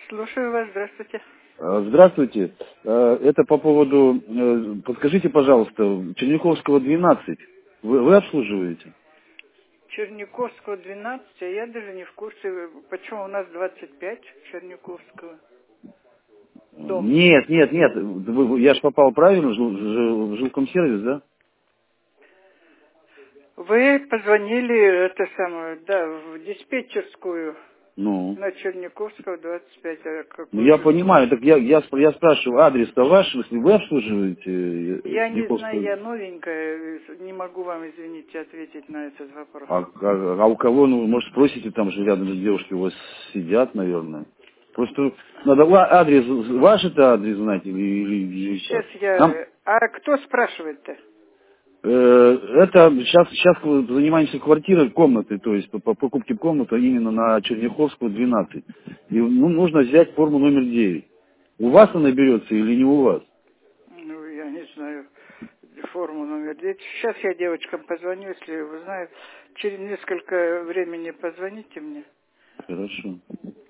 Слушаю вас, здравствуйте. Здравствуйте. Это по поводу, подскажите, пожалуйста, Черняховского 12. Вы обслуживаете? Черняковского 12, а я даже не в курсе, почему у нас 25 Черняковского. Дом. Нет. Я же попал правильно в жилкомсервис, да? Вы позвонили, в диспетчерскую Ну. на Черняковского 25. А Ну, какую я же? понимаю, так я спрашиваю, адрес-то ваш, если вы обслуживаете Я не знаю, Черняховского? я новенькая, не могу вам, извините, ответить на этот вопрос. А у кого, ну, может, спросите, там же рядом с девушкой у вас сидят, наверное. Просто надо адрес, ваш это адрес знать или Сейчас как? Нам А кто спрашивает-то? это сейчас занимаемся квартирой, комнатой, то есть по покупке комнаты именно на Черняховскую 12. И нужно взять форму номер 9. У вас она берется или не у вас? Ну, я не знаю. Форму номер 9. Сейчас я девочкам позвоню, если узнаю. Через несколько времени позвоните мне. Хорошо.